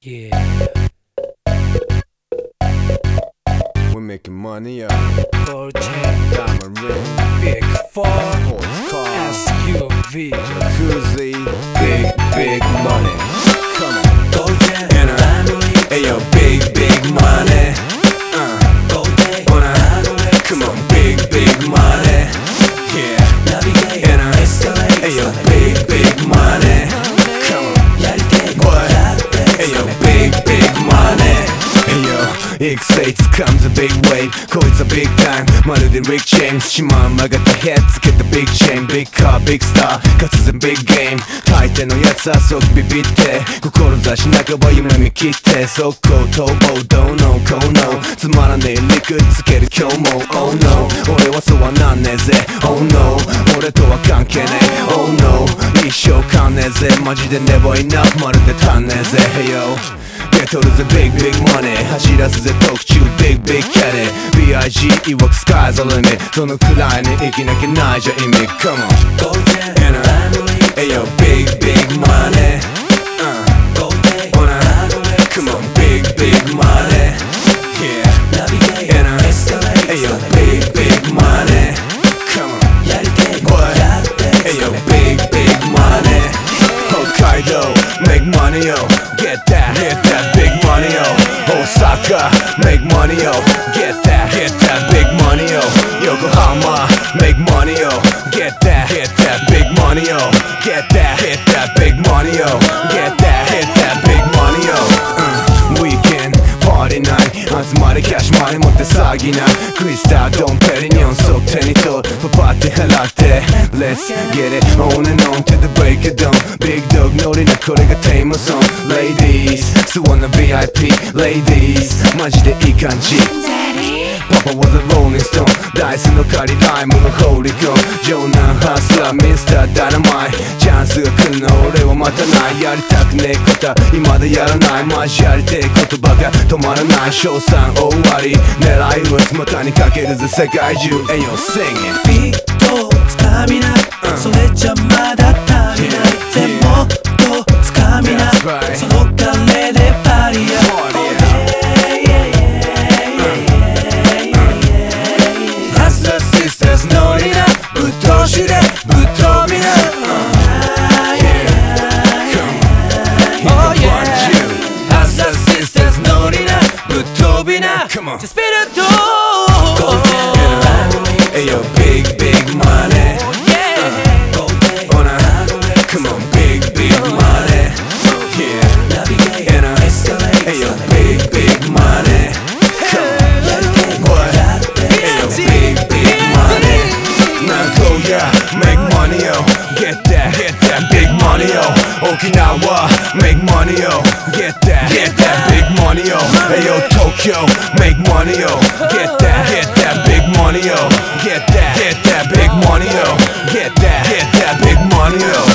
Yeah, we're making money, gold chain, diamond ring, big four, sports car, SUV, jacuzzi, big money. Come on, gold chain, diamond ring, ayo, big money. gold chain, Come on, big money. Yeah, navigate, and escalate, ayo, big money. Come on, what? Ayo, big money. Ayo, X8 掴んだ big wave こいつは big time まるで Rick James 島曲がったヘッつけた big chain big car big star 突然 big game 大抵のやつは即ビビって志半ば夢見切って速攻逃亡どうのこうのつまらねえリクつける今日も Oh no 俺はそうはなんねえぜ Oh no 俺とは関係ねえ Oh no 一生かんねえぜマジで never enough まるで足んねえぜ Hey yoゲトるぜ big money 走らすぜ特注 bigキャリ BIG いわく sky's the limit そのくらいに生きなきゃないじゃ意味 Come on gold chain, diamond ring, Ayo big money gold chain, Come on big money Yeah navigate, and escalate, Ayo big money Come on What Ayo big money Hokkaido make money yo Get that big money yo Osaka make money yo Get that big money yo Yokohama make money yo Get that big money yo Get that big money yo Get that big money yo Weekend party night 集まれキャッシュマネ持って騒ぎないクリスタルドンペリニョン即手に取るパパって払って Let's get it on and on to the break of dawn Big dog ノリなこれがテーマソン Ladies スワンな VIP Ladies マジでいい感じパパ was a rolling stone ダイスの借りライムのホーリコン城南ハスラーミスターダイナマイチャンスが来るの俺は待たないやりたくねえことは今でやらないマジやりてえ言葉が止まらない賞賛大割り狙いはスマタにかけるぜ世界中 Ayo sing it ビートつかみなそれじゃまだ足りないぜもっとつかみな That's right その金でパリや Hustler sisters ノリなぶっ通しでぶっ飛びな Hustler sisters ノリなぶっ飛びな Come on Just spit it through gold chain, diamond ring, Ayo big money gold chain, Come on big money Yeah navigate, and escalate, Ayo big money What Ayo big money Nagoya make money yo Get that big money yo Okinawa make money yo Get that big money yo Ayo Tokyo make money yo Get that big money yo Get that big money yo Get that big money yo